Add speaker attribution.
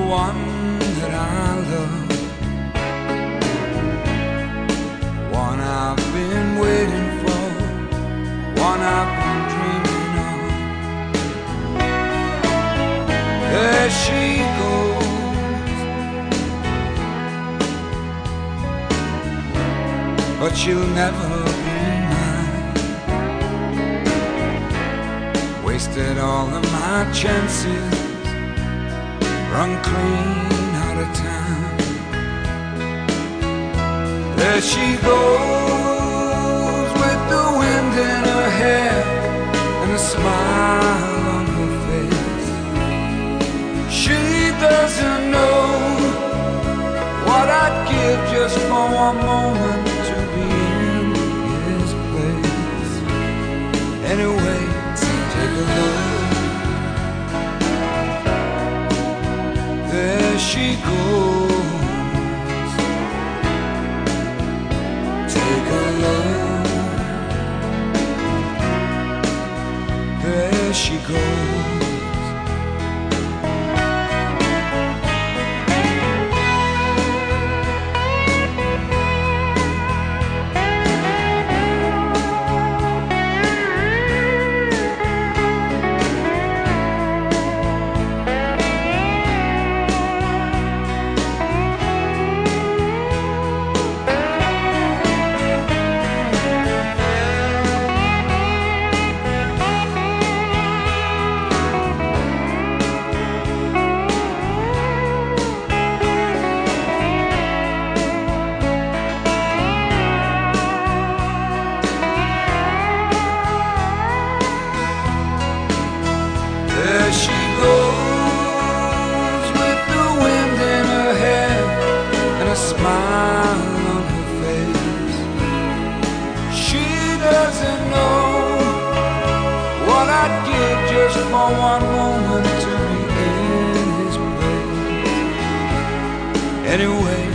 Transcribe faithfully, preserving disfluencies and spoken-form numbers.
Speaker 1: one that I love, one I've been waiting for, one I've been dreaming of. There she goes, but she'll never be mine. Wasted all of my chances, run clean out of time. There she goes with the wind in her hair and a smile on her face. She doesn't know what I'd give just for one moment to be in his place. Anyway, take a look. There she goes. Take a look. There she goes. There she goes with the wind in her hair and a smile on her face. She doesn't know what I'd give just for one moment to be in his place. Anyway,